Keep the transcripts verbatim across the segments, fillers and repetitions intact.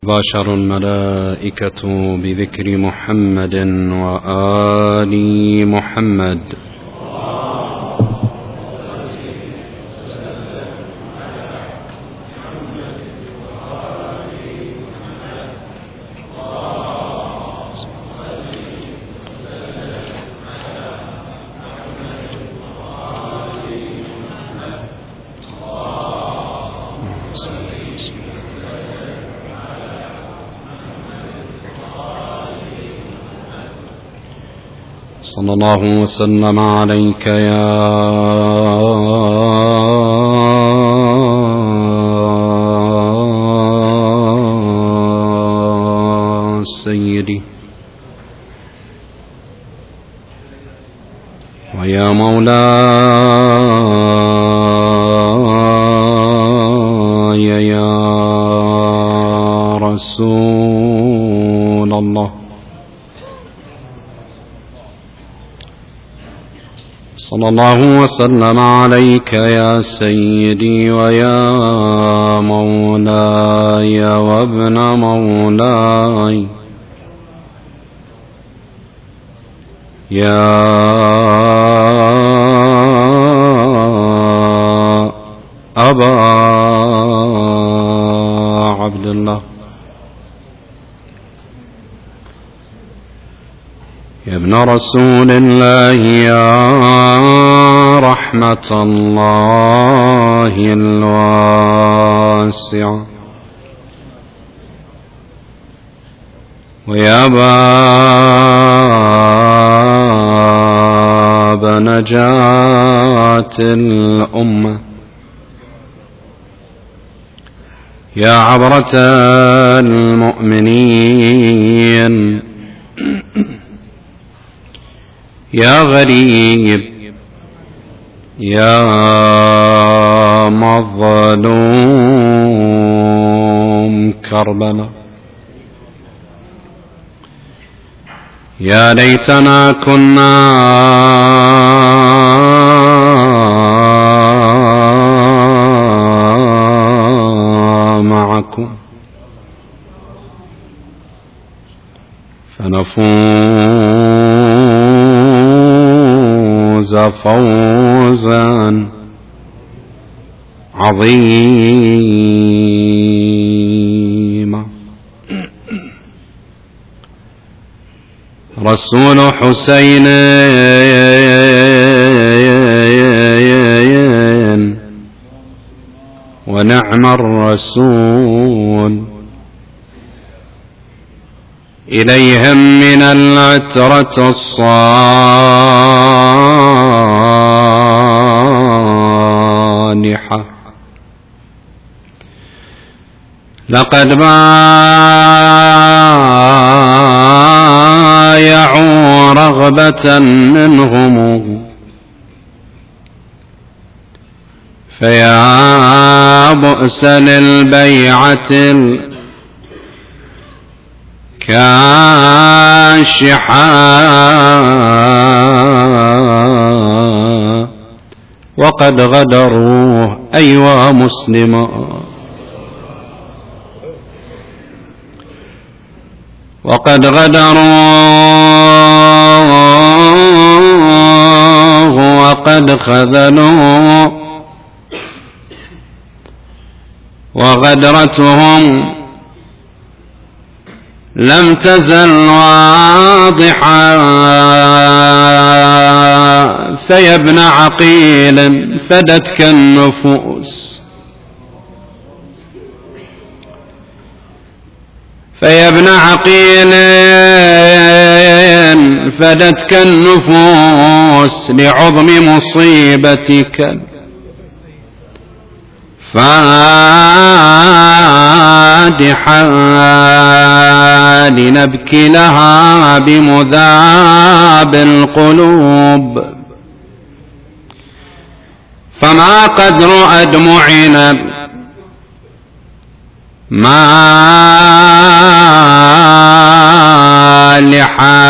باشر الملائكة بذكر محمد وآل محمد. صلى الله وسلم عليك يا سيدي ويا مولاي يا رسول الله. صلى الله وسلم عليك يا سيدي ويا مولاي وابن مولاي يا أبا عبد الله، يا ابن رسول الله، يا رحمة الله الواسعة، ويا باب نجاة الأمة، يا عبرة المؤمنين، يا غريب، يا مظلوم كربلاء، يا ليتنا كنا معكم فنفوز فوزا عظيما. رسول حسين ونعم الرسول، إليهم من العترة الصالحة لقد بايعوا رغبة منهم، فيا بؤس للبيعة كاشحا وقد غدروا أيها مسلما، وقد غدروا وقد خذلوا، وغدرتهم لم تزل واضحا. فيا ابن عقيل فدتك النفوس، فيا ابن عقيل فدتك النفوس لعظم مصيبتك فادحا لنبكي لها بمذاب القلوب، فما قدر أدمعنا مالحا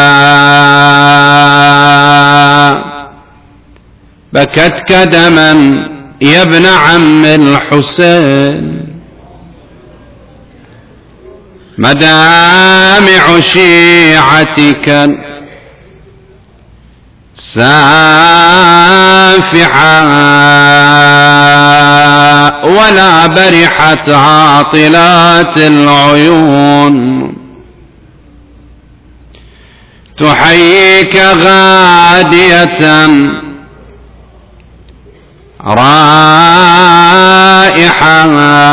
بكتك دما يا ابن عم الحسين، مدامع شيعتك سافحة ولا برحت عاطلات العيون تحييك غادية رائحة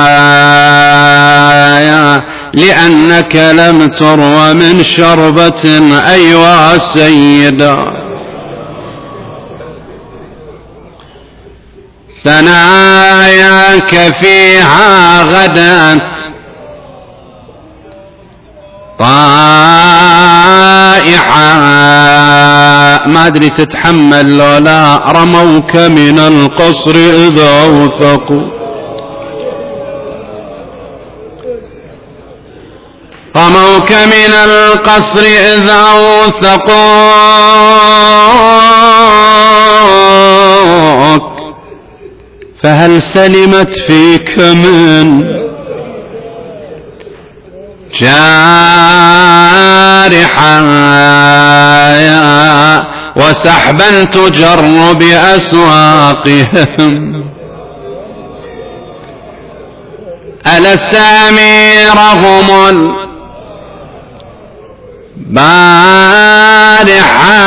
لأنك لم تروى من شربة أيها السيدة ثناياك فيها غدت طائحة ما أدري تتحمل لو لا رموك من القصر إذا وثقوا رموك من القصر إذا وثقوك فهل سلمت فيك من جارحة وسحبا تجر بأسواقهم ألست أميرهم البارحة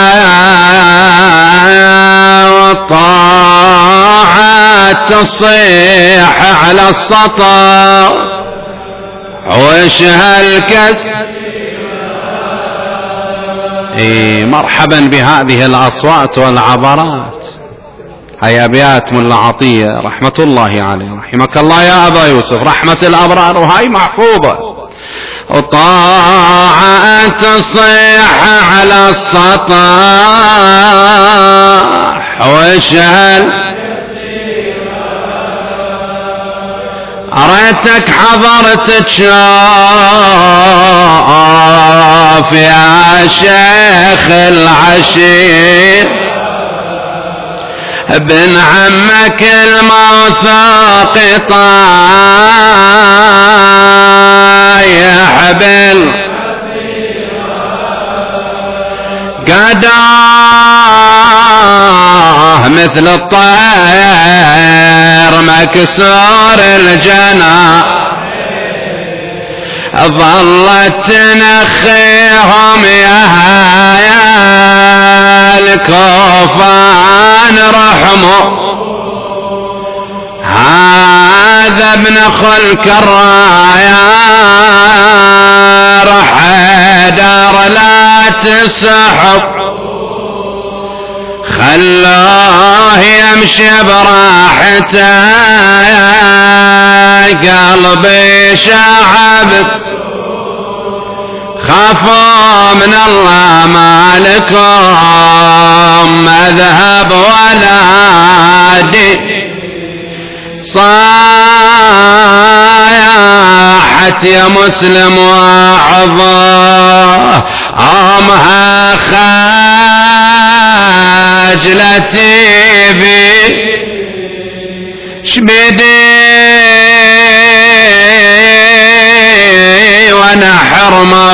والطاعات تصيح على السطا وش هالكس إيه مرحبا بهذه الأصوات والعبرات. هيا أبيات ملا عطية رحمة الله عليه رحمك الله يا أبا يوسف رحمة الأبرار وهاي محفوظة. وطاعة تصيح على السطح وشهل أريتك حضرت تشاف يا شيخ العشير ابن عمك الموثوق طايح بال قداه مثل الطير مكسور الجناح ظلت تنخيهم يا الكوفان رحمه هذا ابن خلك الرايا رح دار لا تسحب خلاه يمشي براحته قلبي شعبت خافوا من الله ما لكم مذهب ولا دين صايحت يا مسلم وعظاه امها خاجلتي بي شبدي وانا حرمه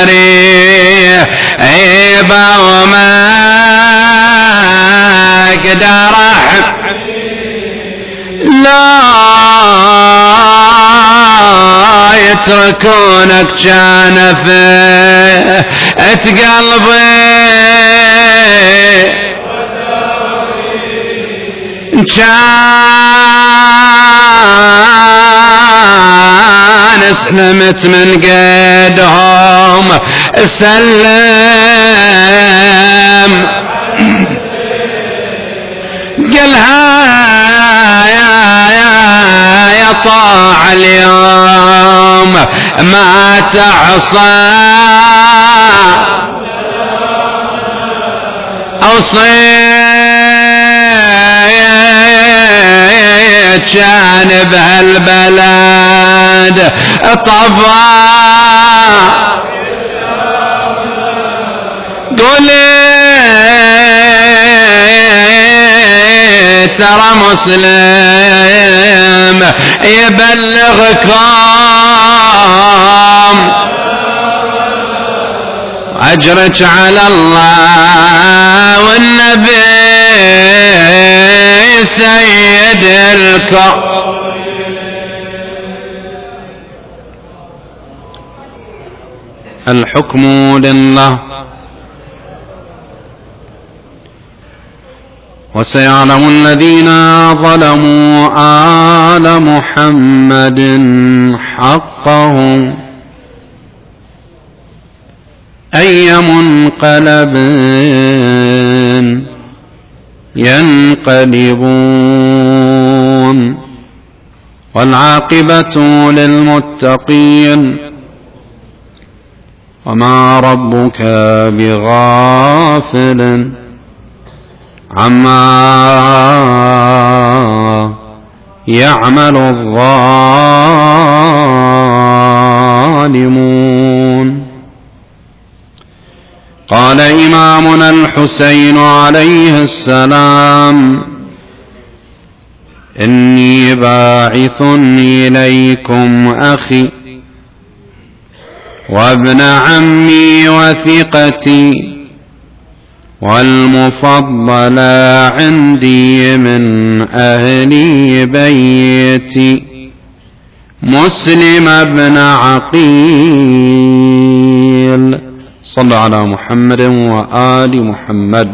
وغريبه وما اقدر احب لا يتركونك كان في قلبي كان سلمت من قيدهم سلم قالها يا يا يا طاع اليوم ما تعصى أوصيت كان بهالبلد طبع قولي ترى مسلم يبلغكم وأجرك على الله والنبي سيد الكون. الحكم لله. وسيعلم الذين ظلموا آل محمد حقهم أي منقلب ينقلبون والعاقبة للمتقين وما ربك بغافل عما يعمل الظالمون. قال إمامنا الحسين عليه السلام إني باعث إليكم أخي وابن عمي وثقتي والمفضل عندي من أهل بيتي مسلم بن عقيل. صلى على محمد وآل محمد.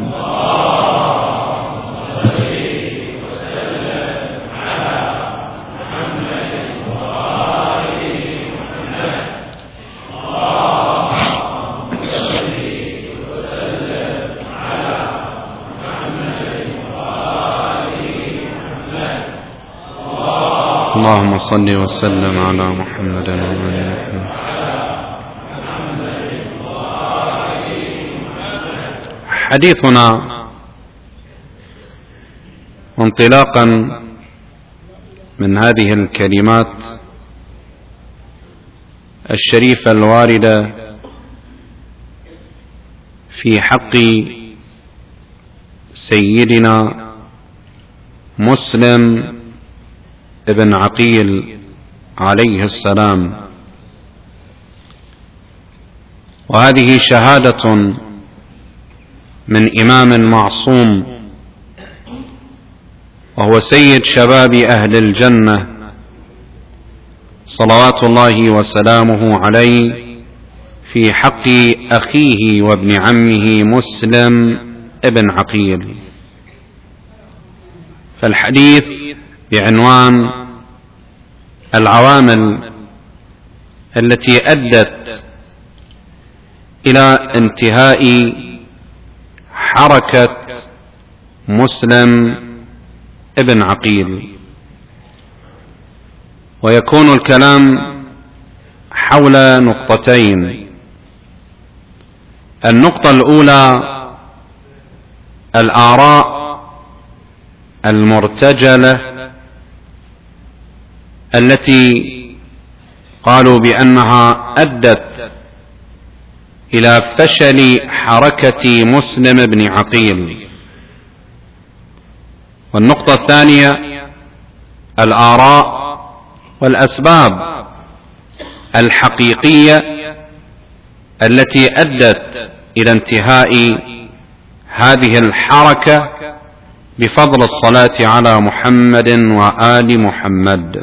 اللهم صل وسلم على محمد وآل محمد. حديثنا انطلاقا من هذه الكلمات الشريفة الواردة في حق سيدنا مسلم ابن عقيل عليه السلام، وهذه شهادة من إمام معصوم وهو سيد شباب أهل الجنة صلوات الله وسلامه عليه في حق أخيه وابن عمه مسلم ابن عقيل. فالحديث بعنوان العوامل التي أدت إلى انتهاء حركة مسلم ابن عقيل، ويكون الكلام حول نقطتين. النقطة الأولى الآراء المرتجلة التي قالوا بأنها أدت إلى فشل حركة مسلم بن عقيل. والنقطة الثانية الآراء والأسباب الحقيقية التي أدت إلى انتهاء هذه الحركة بفضل الصلاة على محمد وآل محمد.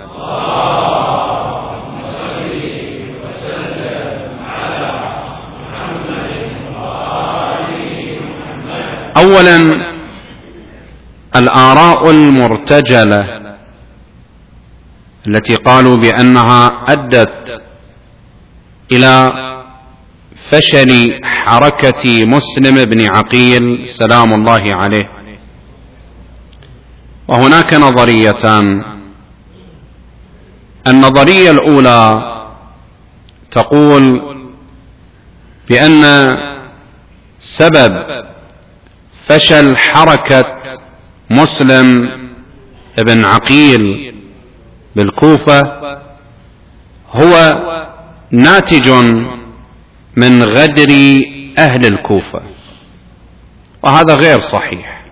أولا الآراء المرتجلة التي قالوا بأنها أدت إلى فشل حركة مسلم بن عقيل سلام الله عليه. وهناك نظريتان. النظرية الأولى تقول بأن سبب فشل حركة مسلم بن عقيل بالكوفة هو ناتج من غدر أهل الكوفة، وهذا غير صحيح،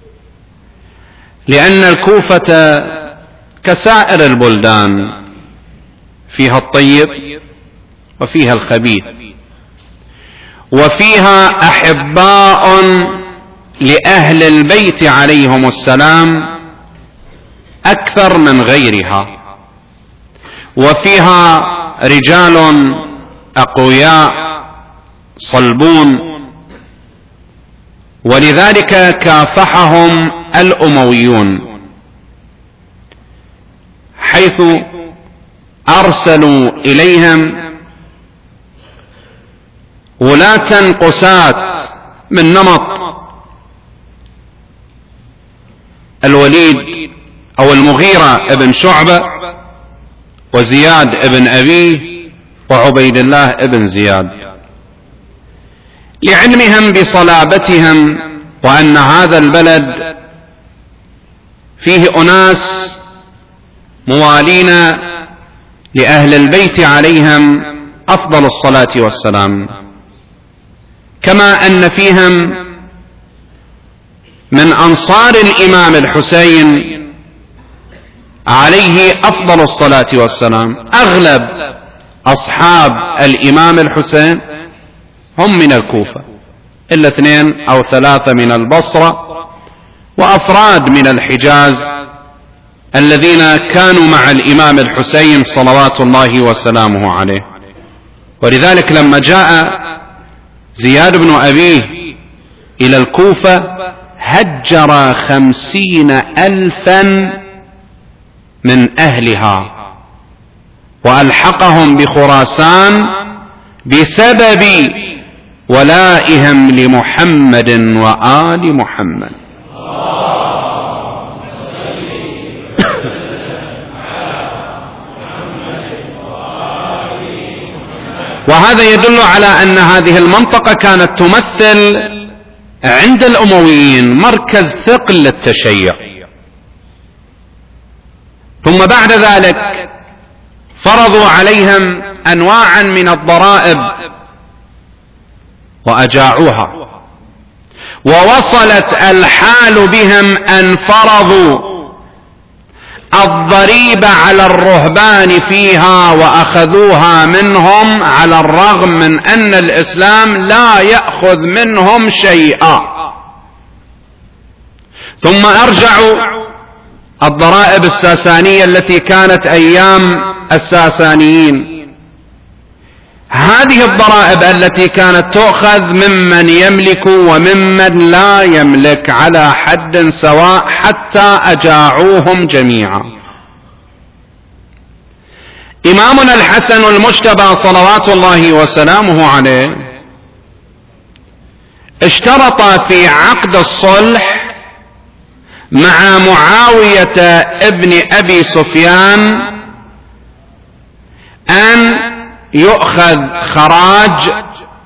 لأن الكوفة كسائر البلدان فيها الطيب وفيها الخبيث، وفيها أحباء لأهل البيت عليهم السلام أكثر من غيرها، وفيها رجال أقوياء صلبون، ولذلك كافحهم الأمويون حيث أرسلوا إليهم ولاة قساة من نمط الوليد أو المغيرة ابن شعبة وزياد ابن أبيه وعبيد الله ابن زياد، لعلمهم بصلابتهم وأن هذا البلد فيه أناس موالين لأهل البيت عليهم أفضل الصلاة والسلام، كما أن فيهم من أنصار الإمام الحسين عليه أفضل الصلاة والسلام. أغلب أصحاب الإمام الحسين هم من الكوفة، إلا اثنين أو ثلاثة من البصرة، وأفراد من الحجاز الذين كانوا مع الإمام الحسين صلوات الله وسلامه عليه. ولذلك لما جاء زياد بن أبيه إلى الكوفة هجر خمسين ألفا من أهلها وألحقهم بخراسان بسبب ولائهم لمحمد وآل محمد. وهذا يدل على أن هذه المنطقة كانت تمثل عند الأمويين مركز ثقل للتشيع. ثم بعد ذلك فرضوا عليهم أنواعا من الضرائب وأجاعوها، ووصلت الحال بهم أن فرضوا الضريبة على الرهبان فيها وأخذوها منهم، على الرغم من أن الإسلام لا يأخذ منهم شيئا. ثم أرجعوا الضرائب الساسانية التي كانت أيام الساسانيين، هذه الضرائب التي كانت تؤخذ ممن يملك وممن لا يملك على حد سواء حتى أجاعوهم جميعا. إمامنا الحسن المجتبى صلوات الله وسلامه عليه اشترط في عقد الصلح مع معاوية ابن أبي سفيان أن يؤخذ خراج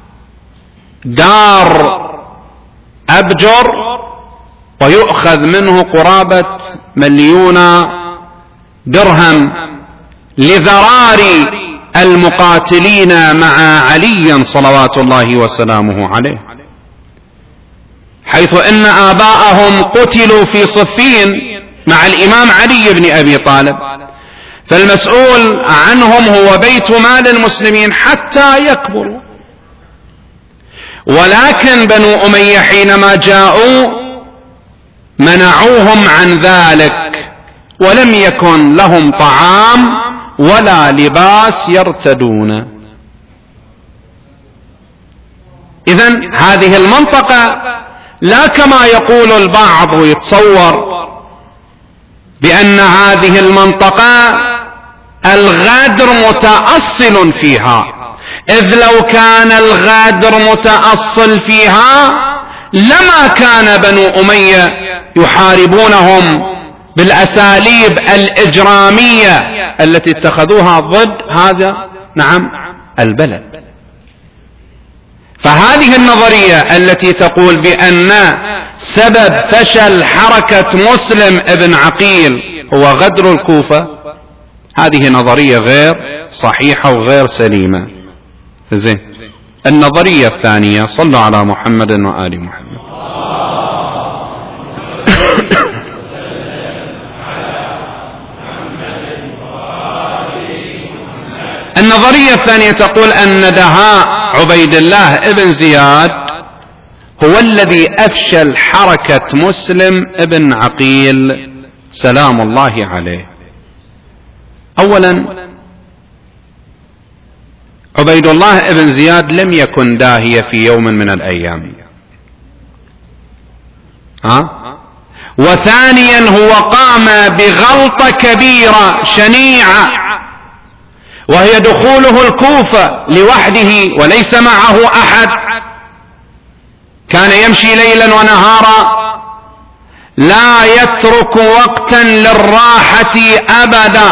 دار أبجر ويؤخذ منه قرابة مليون درهم لذرار المقاتلين مع علي صلوات الله وسلامه عليه، حيث إن آباءهم قتلوا في صفين مع الإمام علي بن أبي طالب، فالمسؤول عنهم هو بيت مال المسلمين حتى يكبروا. ولكن بنو أمية حينما جاءوا منعوهم عن ذلك، ولم يكن لهم طعام ولا لباس يرتدون. إذن هذه المنطقة لا كما يقول البعض ويتصور بأن هذه المنطقة الغدر متأصل فيها، إذ لو كان الغدر متأصل فيها لما كان بنو أمية يحاربونهم بالأساليب الإجرامية التي اتخذوها ضد هذا نعم البلد. فهذه النظرية التي تقول بأن سبب فشل حركة مسلم ابن عقيل هو غدر الكوفة، هذه نظرية غير صحيحة وغير سليمة. زين، النظرية الثانية، صلوا على محمد وآل محمد. النظرية الثانية تقول أن دهاء عبيد الله ابن زياد هو الذي أفشل حركة مسلم ابن عقيل سلام الله عليه. أولا، عبيد الله ابن زياد لم يكن داهية في يوم من الأيام، ها؟ وثانيا هو قام بغلطة كبيرة شنيعة، وهي دخوله الكوفة لوحده وليس معه أحد. كان يمشي ليلا ونهارا لا يترك وقتا للراحة أبدا،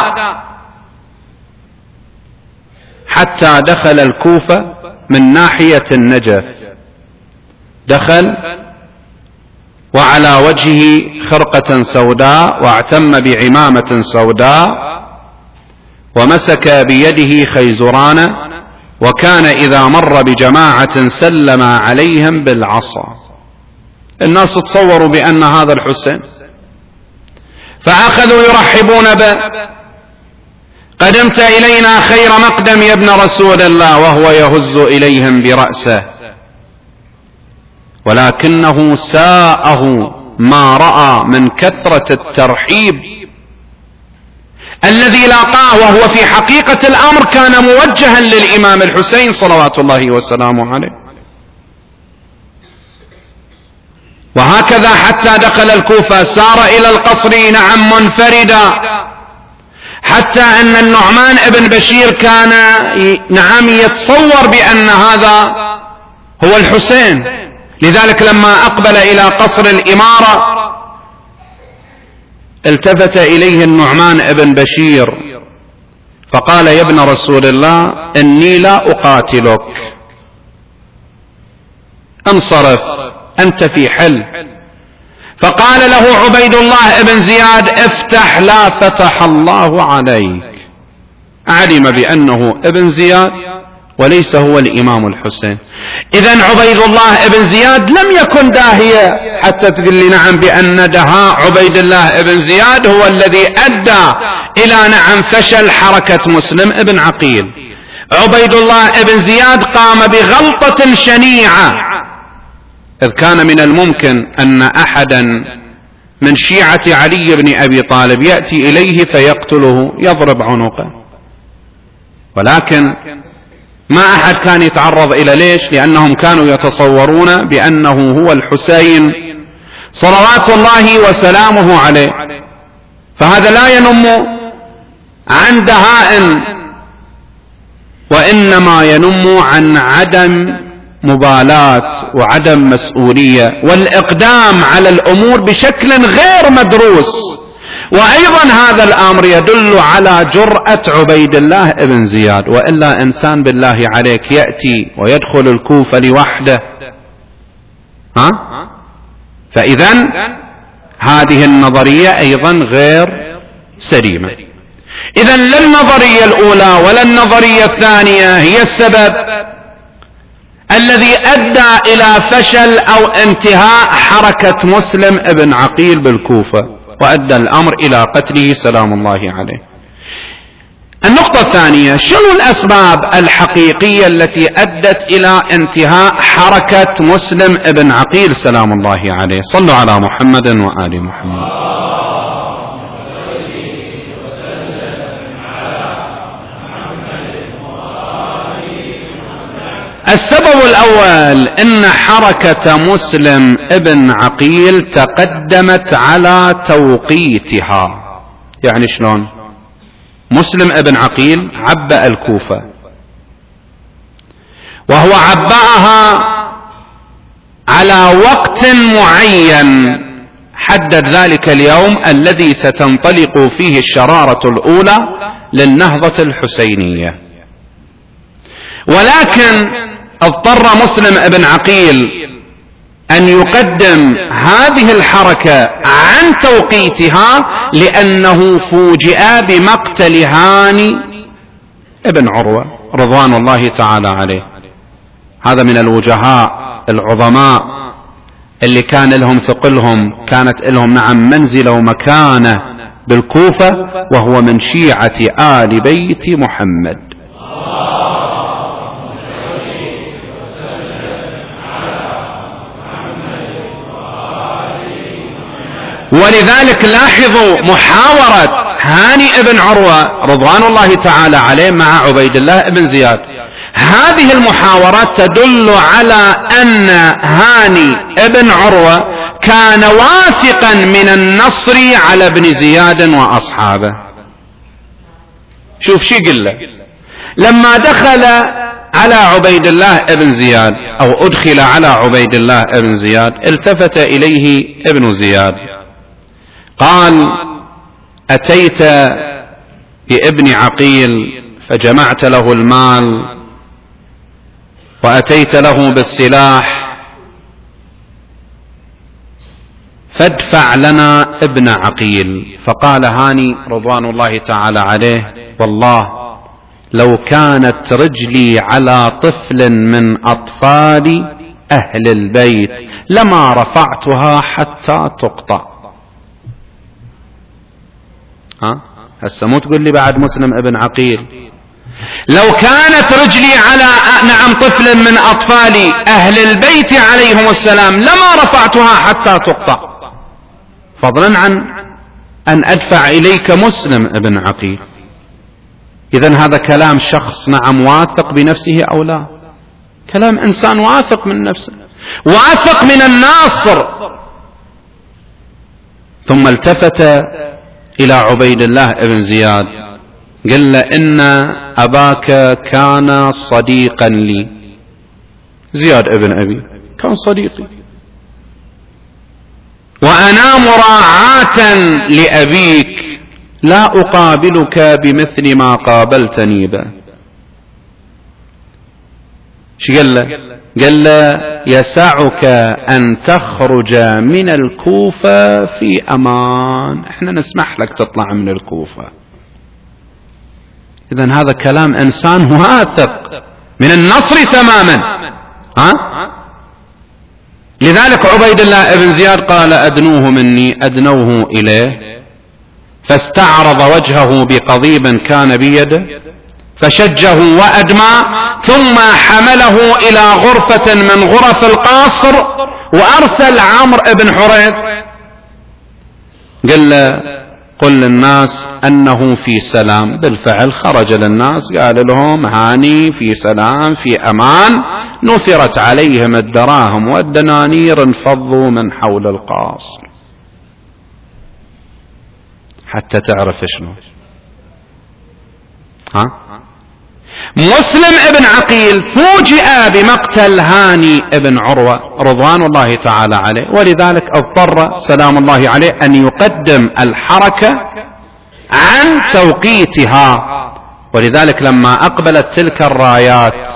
حتى دخل الكوفة من ناحية النجف. دخل وعلى وجهه خرقة سوداء، واعتم بعمامة سوداء، ومسك بيده خيزران، وكان إذا مر بجماعة سلم عليهم بالعصا. الناس تصوروا بأن هذا الحسين، فأخذوا يرحبون به: قدمت إلينا خير مقدم يا ابن رسول الله، وهو يهز إليهم برأسه. ولكنه ساءه ما رأى من كثرة الترحيب الذي لاقاه، وهو في حقيقة الأمر كان موجها للإمام الحسين صلوات الله وسلامه عليه. وهكذا حتى دخل الكوفة سار إلى القصر نعم منفردا، حتى أن النعمان ابن بشير كان نعم يتصور بأن هذا هو الحسين. لذلك لما أقبل إلى قصر الإمارة التفت إليه النعمان ابن بشير فقال: يا ابن رسول الله، إني لا أقاتلك، انصرف، أنت في حل. فقال له عبيد الله ابن زياد: افتح لا فتح الله عليك. علم بأنه ابن زياد وليس هو الإمام الحسين. إذن عبيد الله ابن زياد لم يكن داهية حتى تقول لي نعم بأن دهاء عبيد الله ابن زياد هو الذي أدى إلى نعم فشل حركة مسلم ابن عقيل. عبيد الله ابن زياد قام بغلطة شنيعة، إذ كان من الممكن أن أحدا من شيعة علي بن أبي طالب يأتي إليه فيقتله يضرب عنقه، ولكن ما أحد كان يتعرض إلى ليش؟ لأنهم كانوا يتصورون بأنه هو الحسين صلوات الله وسلامه عليه. فهذا لا ينم عن دهاء، وإنما ينم عن عدم مبالاة وعدم مسؤولية والإقدام على الأمور بشكل غير مدروس. وأيضا هذا الأمر يدل على جرأة عبيد الله ابن زياد، وإلا إنسان بالله عليك يأتي ويدخل الكوفة لوحده، ها؟ فإذن هذه النظرية أيضا غير سليمة. إذن لا النظرية الأولى ولا النظرية الثانية هي السبب الذي أدى إلى فشل أو انتهاء حركة مسلم ابن عقيل بالكوفة وأدى الأمر إلى قتله سلام الله عليه. النقطة الثانية: شنو الأسباب الحقيقية التي أدت إلى انتهاء حركة مسلم ابن عقيل سلام الله عليه؟ صلوا على محمد وآل محمد. السبب الأول أن حركة مسلم ابن عقيل تقدمت على توقيتها. يعني شلون؟ مسلم ابن عقيل عبأ الكوفة، وهو عبأها على وقت معين، حدد ذلك اليوم الذي ستنطلق فيه الشرارة الأولى للنهضة الحسينية. ولكن اضطر مسلم ابن عقيل أن يقدم هذه الحركة عن توقيتها لأنه فوجئ بمقتل هاني ابن عروة رضوان الله تعالى عليه. هذا من الوجهاء العظماء اللي كان لهم ثقلهم، كانت لهم نعم منزلة ومكانة بالكوفة، وهو من شيعة آل بيت محمد. ولذلك لاحظوا محاورة هاني ابن عروة رضوان الله تعالى عليه مع عبيد الله ابن زياد. هذه المحاورات تدل على أن هاني ابن عروة كان واثقا من النصر على ابن زياد وأصحابه. شوف شي قل له لما دخل على عبيد الله ابن زياد أو أدخل على عبيد الله ابن زياد، التفت إليه ابن زياد قال: أتيت بابن عقيل فجمعت له المال وأتيت له بالسلاح، فادفع لنا ابن عقيل. فقال هاني رضوان الله تعالى عليه: والله لو كانت رجلي على طفل من أطفال أهل البيت لما رفعتها حتى تقطع. ها هسه مو تقول لي بعد مسلم ابن عقيل لو كانت رجلي على نعم طفل من أطفال أهل البيت عليهم السلام لما رفعتها حتى تقطع، فضلا عن أن أدفع إليك مسلم ابن عقيل. إذن هذا كلام شخص نعم واثق بنفسه أو لا؟ كلام إنسان واثق من نفسه، واثق من الناصر. ثم التفت إلى عبيد الله ابن زياد قال له: إن أباك كان صديقا لي. زياد ابن أبي كان صديقي، وأنا مراعاة لأبيك لا أقابلك بمثل ما قابلتني به. شو قال له؟ قال له: يسعك أن تخرج من الكوفة في أمان، احنا نسمح لك تطلع من الكوفة. إذن هذا كلام إنسان واثق من النصر تماما. ها؟ لذلك عبيد الله ابن زياد قال: أدنوه مني. أدنوه إليه فاستعرض وجهه بقضيب كان بيده فشجه وأدمى، ثم حمله إلى غرفة من غرف القصر وأرسل عمرو بن حريث قال له: قل للناس أنه في سلام. بالفعل خرج للناس قال لهم: هاني في سلام في أمان. نثرت عليهم الدراهم والدنانير انفضوا من حول القصر. حتى تعرف شنو. ها؟ مسلم ابن عقيل فوجئ بمقتل هاني ابن عروة رضوان الله تعالى عليه، ولذلك اضطر سلام الله عليه أن يقدم الحركة عن توقيتها. ولذلك لما أقبلت تلك الرايات،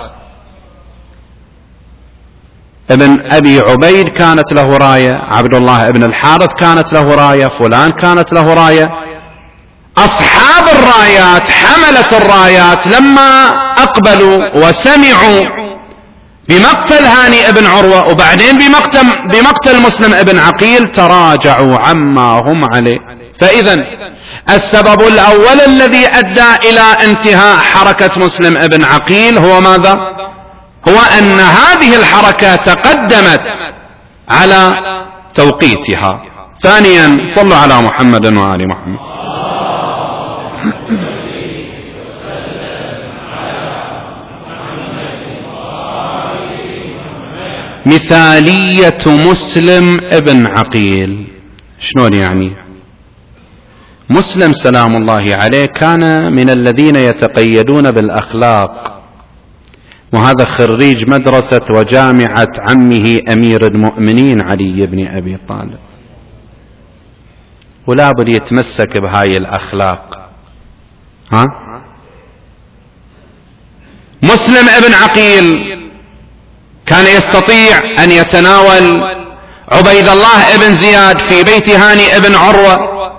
ابن أبي عبيد كانت له راية، عبد الله ابن الحارث كانت له راية، فلان كانت له راية، أصحاب الرايات حملة الرايات لما أقبلوا وسمعوا بمقتل هاني ابن عروة وبعدين بمقتل, بمقتل مسلم ابن عقيل تراجعوا عما هم عليه. فإذا السبب الأول الذي أدى إلى انتهاء حركة مسلم ابن عقيل هو ماذا؟ هو أن هذه الحركة تقدمت على توقيتها. ثانيا صلوا على محمد وآل محمد. مثالية مسلم ابن عقيل شلون يعني؟ مسلم سلام الله عليه كان من الذين يتقيدون بالأخلاق، وهذا خريج مدرسة وجامعة عمه أمير المؤمنين علي بن أبي طالب، ولا بد يتمسك بهاي الأخلاق. ها؟ مسلم ابن عقيل كان يستطيع أن يتناول عبيد الله ابن زياد في بيت هاني ابن عروة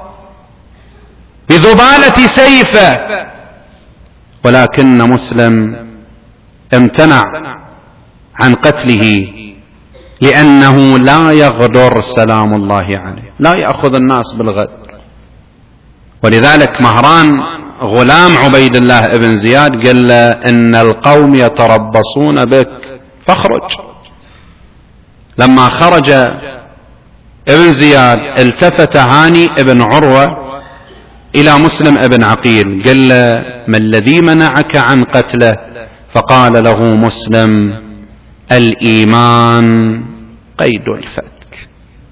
بذبالة سيفه، ولكن مسلم امتنع عن قتله لأنه لا يغدر سلام الله عليه، لا يأخذ الناس بالغدر. ولذلك مهران غلام عبيد الله ابن زياد قال له: إن القوم يتربصون بك فاخرج. لما خرج ابن زياد التفت هاني ابن عروة إلى مسلم ابن عقيل قال له: ما الذي منعك عن قتله؟ فقال له مسلم: الإيمان قيد الفتك،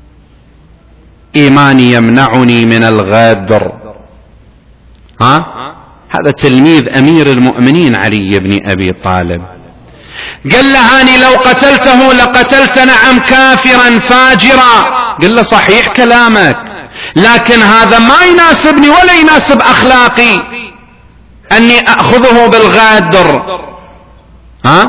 إيماني يمنعني من الغدر. ها؟ هذا تلميذ أمير المؤمنين علي بن أبي طالب. قال له: هاني لو قتلته لقتلت نعم كافرا فاجرا. قال له: صحيح كلامك، لكن هذا ما يناسبني ولا يناسب أخلاقي أني أخذه بالغدر. ها؟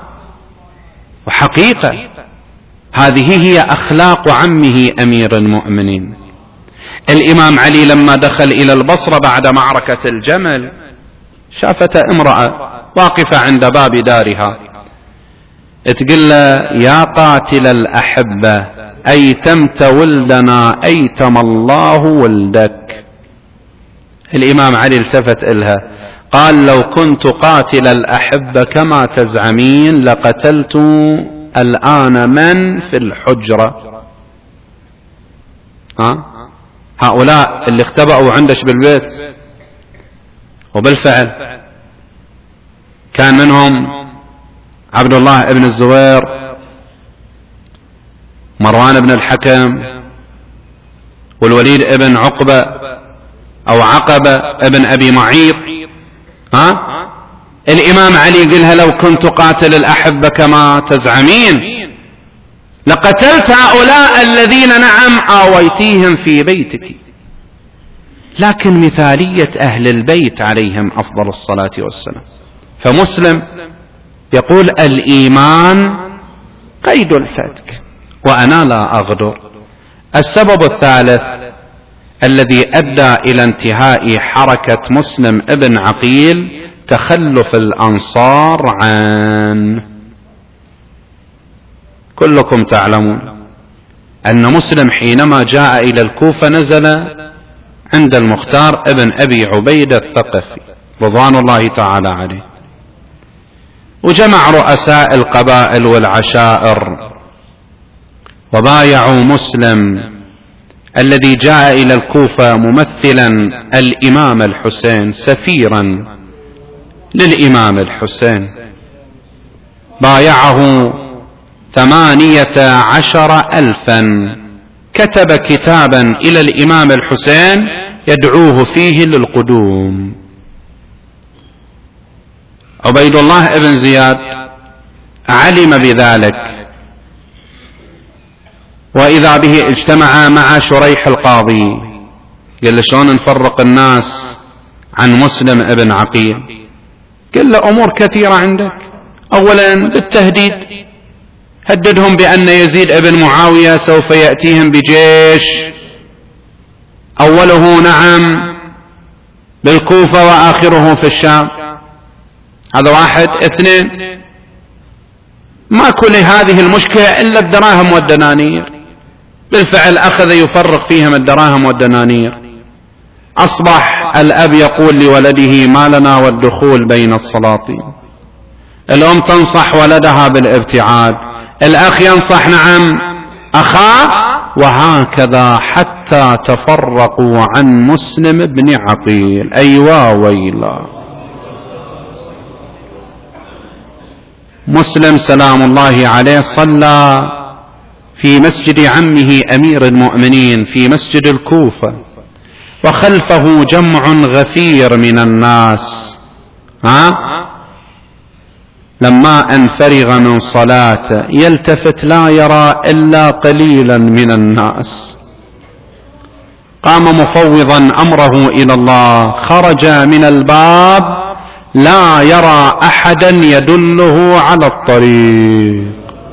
وحقيقة هذه هي أخلاق عمه أمير المؤمنين. الإمام علي لما دخل إلى البصرة بعد معركة الجمل شافت امرأة واقفة عند باب دارها تقول له: يا قاتل الأحبة، أيتمت ولدنا أيتم الله ولدك. الإمام علي التفت إلها قال: لو كنت قاتل الأحبة كما تزعمين لقتلت الآن من في الحجرة. ها؟ هؤلاء اللي اختبأوا عندش بالبيت. وبالفعل كان منهم عبد الله بن الزبير، مروان بن الحكم، والوليد ابن عقبة أو عقبة ابن أبي معيط. ها؟ الإمام علي قالها: لو كنت قاتل الأحبة كما تزعمين لقتلت هؤلاء الذين نعم آويتيهم في بيتك. لكن مثالية أهل البيت عليهم أفضل الصلاة والسلام. فمسلم يقول: الإيمان قيد الفتك وأنا لا أغدر. السبب الثالث الذي أدى إلى انتهاء حركة مسلم ابن عقيل تخلف الأنصار عنه. كلكم تعلمون أن مسلم حينما جاء إلى الكوفة نزل عند المختار ابن أبي عبيدة الثقفي رضوان الله تعالى عليه، وجمع رؤساء القبائل والعشائر وبايعوا مسلم الذي جاء إلى الكوفة ممثلا الإمام الحسين، سفيرا للإمام الحسين. بايعه ثمانية عشر ألفا، كتب كتابا إلى الإمام الحسين يدعوه فيه للقدوم. عبيد الله بن زياد علم بذلك، وإذا به اجتمع مع شريح القاضي قال له: شلون نفرق الناس عن مسلم ابن عقيل؟ قال له: أمور كثيرة عندك. أولا بالتهديد، هددهم بأن يزيد ابن معاوية سوف يأتيهم بجيش أوله نعم بالكوفة وآخره في الشام. هذا واحد. اثنين، ما كل هذه المشكلة إلا الدراهم والدنانير. بالفعل أخذ يفرق فيهم الدراهم والدنانير. أصبح الأب يقول لولده: ما لنا والدخول بين السلاطين. الأم تنصح ولدها بالابتعاد، الأخ ينصح نعم أخاه، وهكذا حتى تفرقوا عن مسلم بن عقيل. أيوا ويلا. مسلم سلام الله عليه صلى في مسجد عمه أمير المؤمنين في مسجد الكوفة، وخلفه جمع غفير من الناس. ها؟ لما أن فرغ من صلاته يلتفت لا يرى إلا قليلا من الناس، قام مفوضا أمره إلى الله، خرج من الباب لا يرى أحدا يدله على الطريق.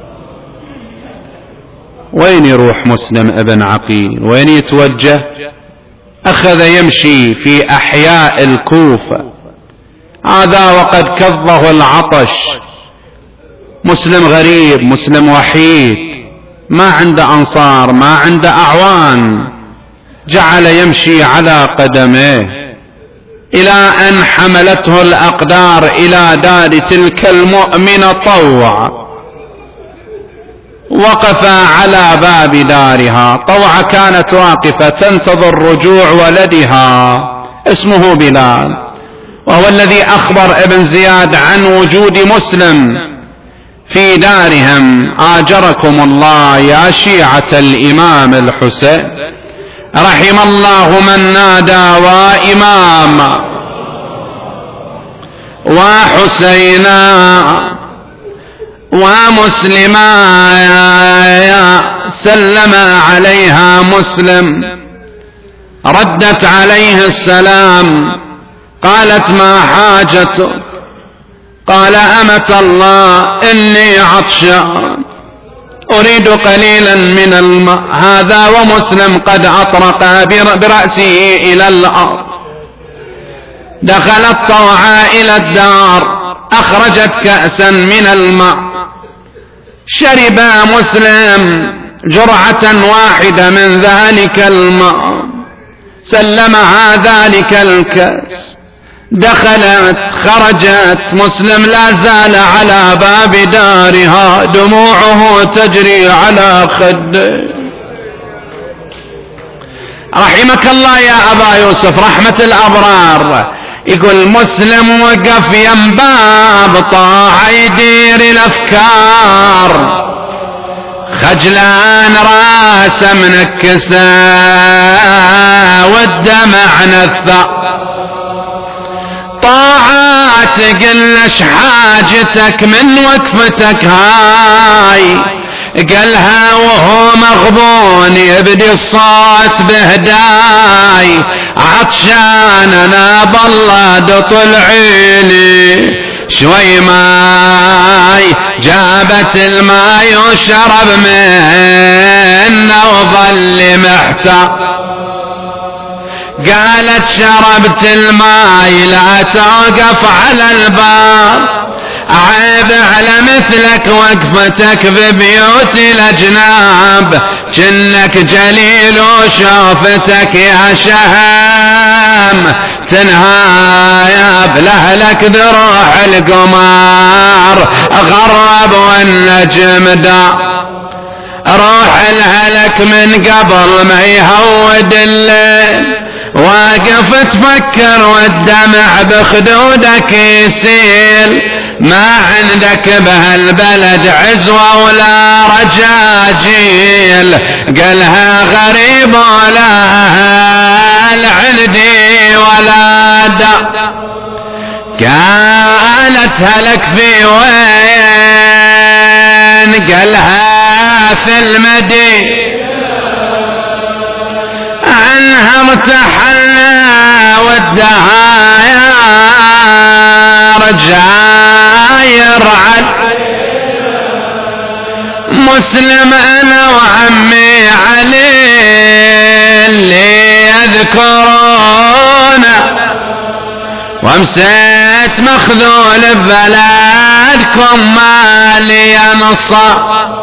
وين يروح مسلم ابن عقيل؟ وين يتوجه؟ أخذ يمشي في أحياء الكوفة، هذا وقد كظه العطش. مسلم غريب، مسلم وحيد، ما عنده أنصار، ما عنده أعوان، جعل يمشي على قدميه إلى أن حملته الأقدار إلى دار تلك المؤمنة طوعا. وقف على باب دارها. طوعة كانت واقفة تنتظر رجوع ولدها اسمه بلال، وهو الذي أخبر ابن زياد عن وجود مسلم في دارهم. آجركم الله يا شيعة الإمام الحسين، رحم الله من نادى وإماما وحسينا ومسلما سلم عليها مسلم، ردت عليه السلام، قالت ما حاجتك؟ قال أمة الله إني عطشان أريد قليلا من الماء. هذا ومسلم قد أطرق برأسه إلى الأرض. دخلت طوعة إلى الدار، أخرجت كأسا من الماء، شرب مسلم جرعة واحدة من ذلك الماء، سلمها ذلك الكأس، دخلت خرجت، مسلم لا زال على باب دارها، دموعه تجري على خده. رحمك الله يا أبا يوسف، رحمة الأبرار. يقول مسلم وقف ينباب طاعة يدير الأفكار، خجلان راسه منكسا والدمع نثى. طاعة تقل لش حاجتك من وقفتك هاي، قالها وهو مغبون يبدي الصوت بهداي، عطشان انا بالله طلعيني شوي ماي، جابت الماي وشرب منه وظل محتار. قالت شربت الماي لا توقف على الباب، عيب على مثلك وقفتك ببيوت الأجناب، جنك جليل وشوفتك يا شهم تنهايب، لهلك بروح القمار غرب والنجم دا، روح الهلك من قبل ما يهود الليل، واقف تفكر والدمع بخدودك يسيل، ما عندك بهالبلد عزوة ولا رجاجيل، قالها غريب ولا أهل عندي ولا دا. قالت هلك في وين؟ قالها في المدينة، عنها ارتحلنا والدهايا رجاير عد مسلم انا وعمي علي اللي يذكرونا، وامسيت مخذول ببلدكم مالي نصا.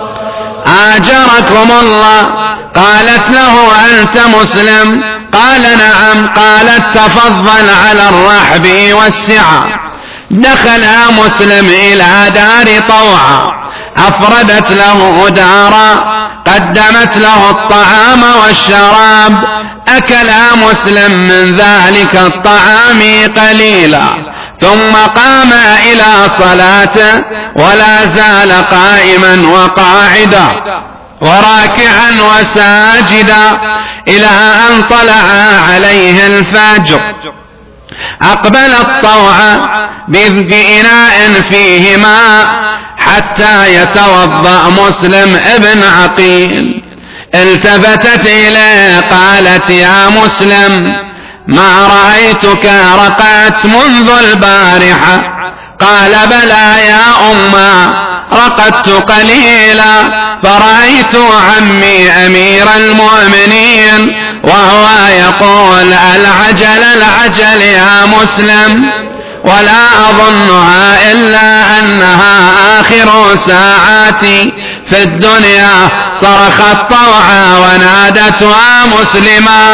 آجركم الله. قالت له أنت مسلم؟ قال نعم. قالت تفضل على الرحب والسعة. دخل مسلم إلى دار طوعة، أفردت له دارا، قدمت له الطعام والشراب، أكل مسلم من ذلك الطعام قليلا، ثم قام إلى صلاته ولا زال قائما وقاعدا وراكعا وساجدا إلى أن طلع عليه الفجر. أقبل الطوعة بإناء فيه ماء حتى يتوضأ مسلم ابن عقيل. التفتت إليه قالت يا مسلم ما رأيتك رقعت منذ البارحة؟ قال بلى يا أمه رقدت قليلا، فرأيت عمي أمير المؤمنين وهو يقول العجل العجل يا مسلم، ولا أظنها إلا أنها آخر ساعاتي في الدنيا. صرخت طوعا ونادتها مسلما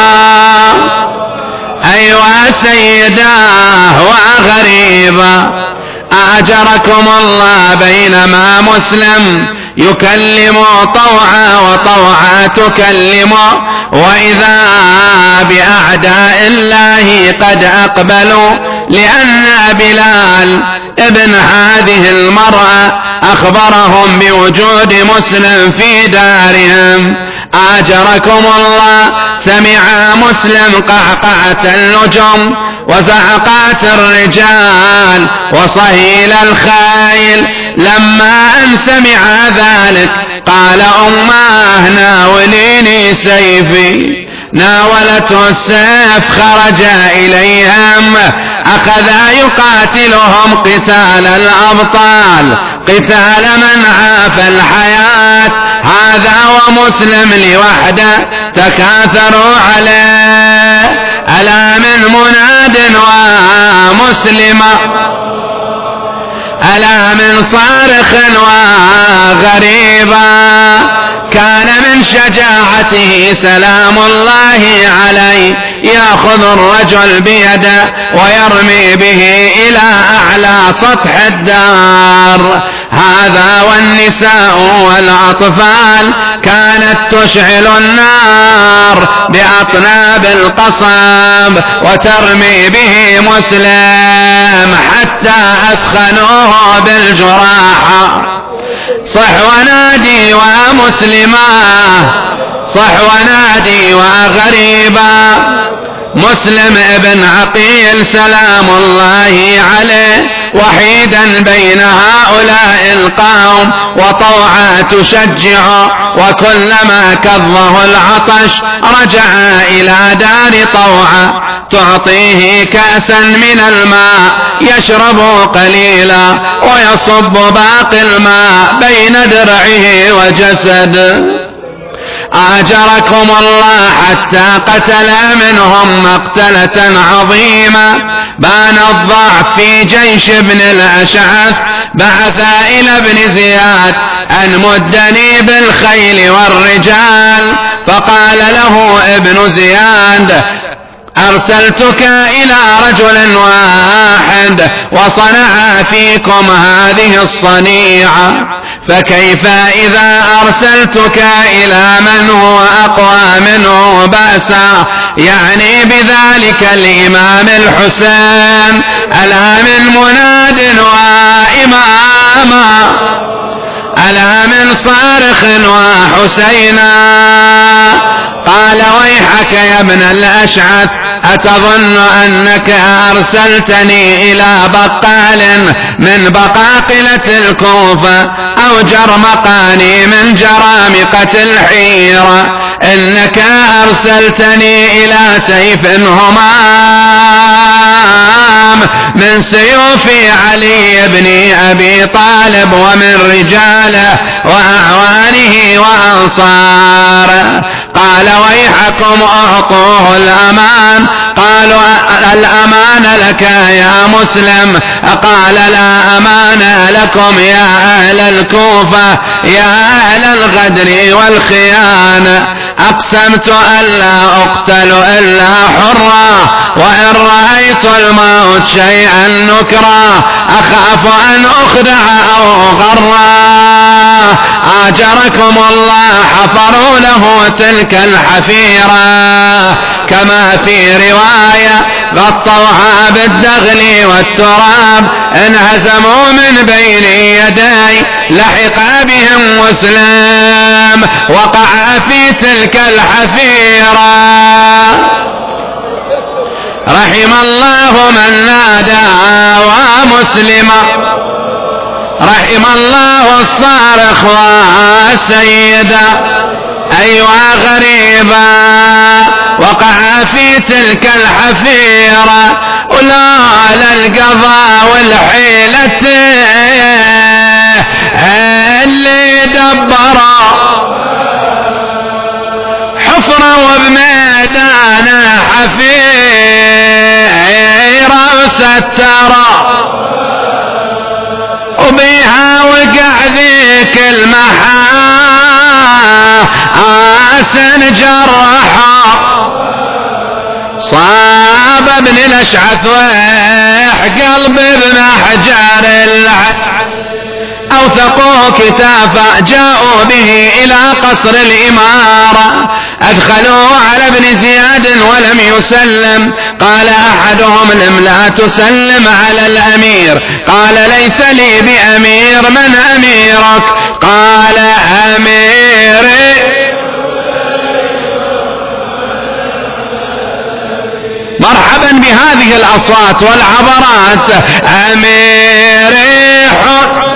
أيها سيداه وغريبا. أجركم الله. بينما مسلم يكلم طوعا وطوعا تكلم، وإذا بأعداء الله قد أقبلوا، لأن بلال ابن هذه المرأة أخبرهم بوجود مسلم في دارهم. آجركم الله، سمع مسلم قعقعة اللجم وزعقات الرجال وصهيل الخيل. لما أن سمع ذلك قال أماه ناوليني سيفي، ناولته السيف، خرج إليهم، أخذ يقاتلهم قتال الأبطال، قتال من عاف الحياة. هذا ومسلم لوحده تكاثروا عليه. ألا من مناد ومسلمة، ألا من صارخ وغريبا، كان من شجاعته سلام الله عليه يأخذ الرجل بيده ويرمي به إلى أعلى سطح الدار. هذا والنساء والأطفال كانت تشعل النار بأطناب القصب وترمي به مسلم حتى أثخنوه بالجراحة. صح ونادي ومسلما، صح ونادي وغريبا. مسلم ابن عقيل سلام الله عليه وحيدا بين هؤلاء القوم، وطوعا تشجع، وكلما كظه العطش رجع إلى دار طوعا تعطيه كأسا من الماء يشرب قليلا ويصب باقي الماء بين درعه وجسده. آجركم الله حتى قتل منهم مقتلة عظيمة. بان الضعف في جيش ابن الأشعث، بعث إلى ابن زياد أن مدني بالخيل والرجال، فقال له ابن زياد أرسلتك إلى رجل واحد وصنع فيكم هذه الصنيعة، فكيف إذا أرسلتك إلى من هو أقوى منه بأسا؟ يعني بذلك الإمام الحسين. ألا من مناد وإماما، ألا من صارخ وحسينا. قال ويحك يا ابن الأشعث، أتظن أنك أرسلتني إلى بقال من بقاقلة الكوفة أو جرمقاني من جرامقة الحيرة؟ إنك أرسلتني إلى سيف همام من سيوف علي بن أبي طالب ومن رجاله وأعوانه وأنصاره. قال ويحكم أعطوه الأمان. قالوا الأمان لك يا مسلم. قال لا أمان لكم يا أهل الكوفة، يا أهل الغدر والخيانة. أقسمت ألا أقتل إلا حرا، وإن رأيت الموت شيئا نكرا أخاف أن أخدع أو غرا. آجركم الله حفروا له تلك الحفيرة، كما في رواية غطوها بالدغل والتراب، انهزموا من بين يدي، لحق بهم مسلم وقع في تلك الحفيرة. رحم الله من نادى ومسلما، رحم الله الصارخ والسيدة. أيها غريبا وقع في تلك الحفيرة، ولا القضاء والحيلة اللي دبرا حفرة وبميدان حفيرة وسترة، وبيها وقع ذيك المحاسن جرحا. صاب ابن الأشعث ويح قلب بمحجر العد، أوثقوا كتافا جاءوا به إلى قصر الإمارة، أدخلوا على ابن زياد ولم يسلم. قال أحدهم لم لا تسلم على الأمير؟ قال ليس لي بأمير. من أميرك؟ قال أميري. مرحبا بهذه الأصوات والعبرات. أميري حسين.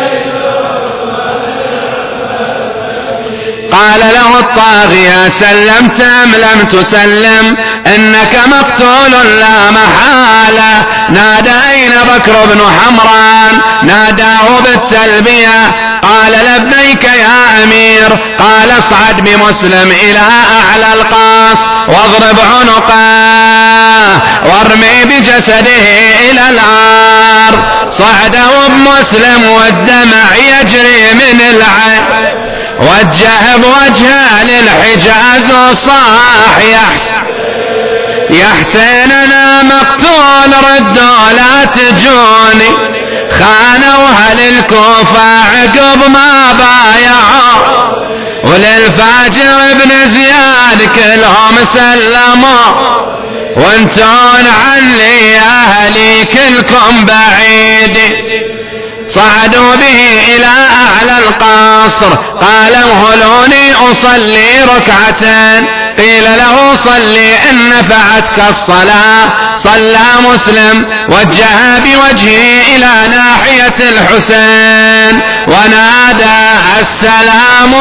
قال له الطاغية سلمت أم لم تسلم؟ إنك مقتول لا محالة. نادى أين بكر بن حمران؟ ناداه بالتلبية. قال لبيك يا أمير. قال اصعد بمسلم إلى أعلى القاص واضرب عنقه وارمي بجسده إلى العار. صعده بمسلم والدمع يجري من العين، وجه بوجهه للحجاز وصاح يا حسين أنا مقتول ردوا لا تجوني. خانوا أهل الكوفة عقب ما بايعوا، وللفاجر ابن زياد كلهم سلموا، وانتون عني أهلي كلكم بعيد. صعدوا به إلى أعلى القصر. قال امهلوني أصلي ركعتين. قيل له صلي إن نفعتك الصلاة. صلى مسلم، وجه بوجهه إلى ناحية الحسين ونادى السلام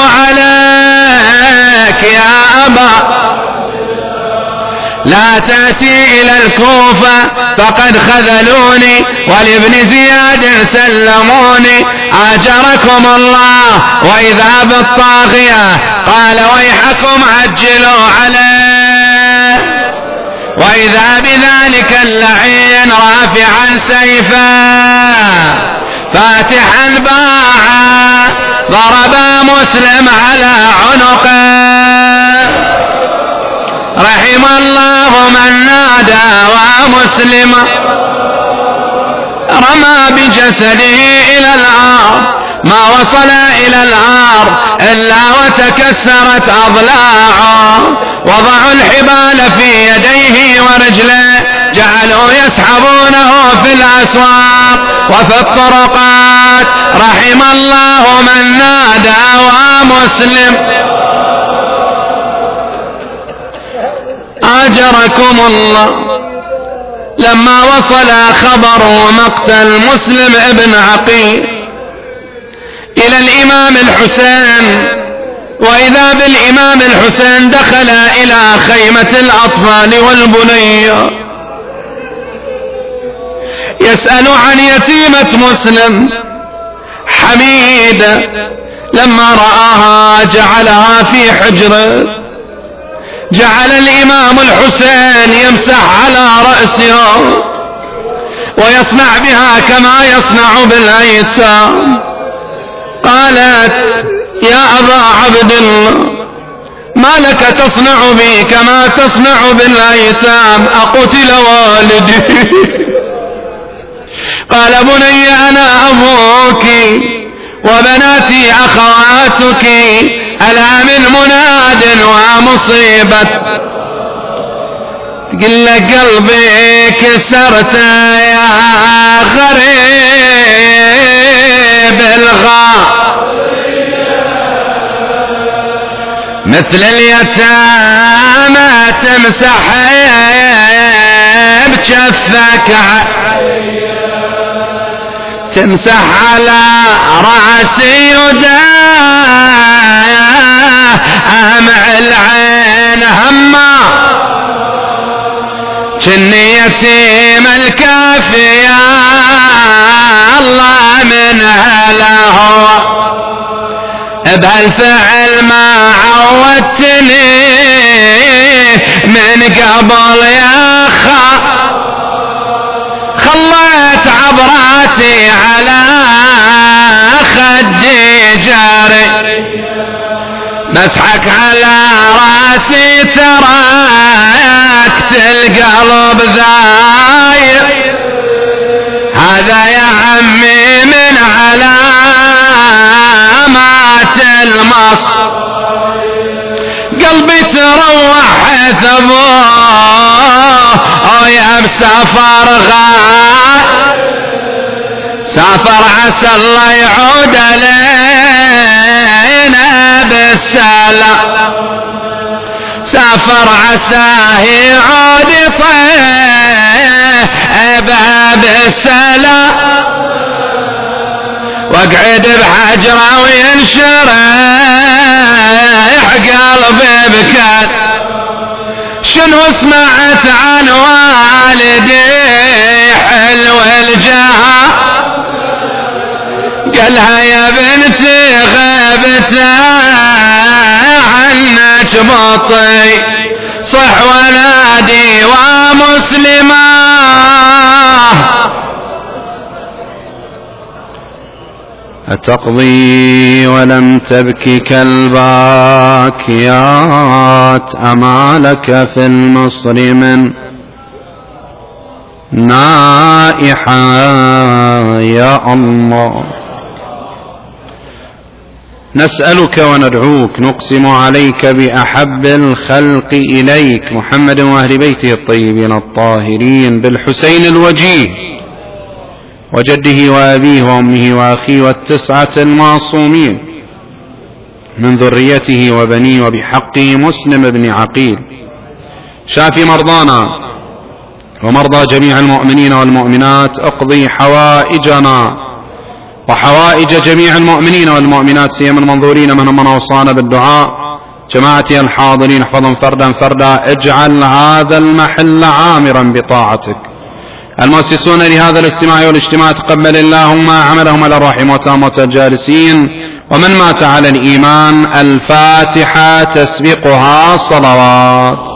عليك يا أبا، لا تأتي إلى الكوفة فقد خذلوني، ولابن زياد سلموني، آجركم الله. وإذا بالطاغية قال ويحكم عجلوا عليه. وإذا بذلك اللعين رافعا سيفا فاتحا باعا ضرب مسلم على عنقه. رحم الله من نادى ومسلم رمى بجسده إلى العار، ما وصل إلى العار إلا وتكسرت أضلاعه. وضعوا الحبال في يديه ورجله، جعلوا يسحبونه في الأسواق وفي الطرقات. رحم الله من نادى ومسلم. آجركم الله. لما وصل خبر مقتل مسلم ابن عقيل إلى الإمام الحسين، وإذا بالإمام الحسين دخل إلى خيمة الأطفال والبنية يسأل عن يتيمة مسلم حميدة. لما رآها جعلها في حجره، جعل الإمام الحسين يمسح على رأسها ويصنع بها كما يصنع بالأيتام. قالت يا أبا عبد الله ما لك تصنع بي كما تصنع بالأيتام؟ أقتل والدي. قال بني أنا أبوك وبناتي أخواتك، ألا من مناد ومصيبة. تقول لك قلبي كسرت يا غريب الغار، مثل اليتامى تمسح بجفك، تمسح على رأسي ودامع العين هما، جني يتيم الكافية الله من هله، بهالفعل ما عودتني من قبل يا خا، خليت عبراتي على خدي جاري، مسحك على راسي تركت القلب ذاير، هذا يا عمي من على عذبوه يا بسفر غاد سافر عسى الله يعود علينا بالسلام سافر عساه يعود طيبها بالسلام واقعد بحجره وينشرح قلبي بكات شنو سمعت عن والدي حلو الجاه قالها يا بنتي غبت عنك بطي صح ولادي ومسلمة أتقضي ولم تبكك الباكيات أما لك في المصر من نائحة يا الله نسألك وندعوك نقسم عليك بأحب الخلق إليك محمد وأهل بيته الطيبين الطاهرين بالحسين الوجيه وجده وأبيه وأمه وأخيه والتسعة المعصومين من ذريته وبنيه وبحقه مسلم بن عقيل شافي مرضانا ومرضى جميع المؤمنين والمؤمنات اقضي حوائجنا وحوائج جميع المؤمنين والمؤمنات سيما المنظورين منهم من أوصانا بالدعاء جماعتي الحاضرين احفظهم فردا فردا اجعل هذا المحل عامرا بطاعتك المؤسسون لهذا الاستماع والاجتماع تقبل اللهم عملهم على الرحم وتامة الجالسين ومن مات على الإيمان الفاتحة تسبقها صلوات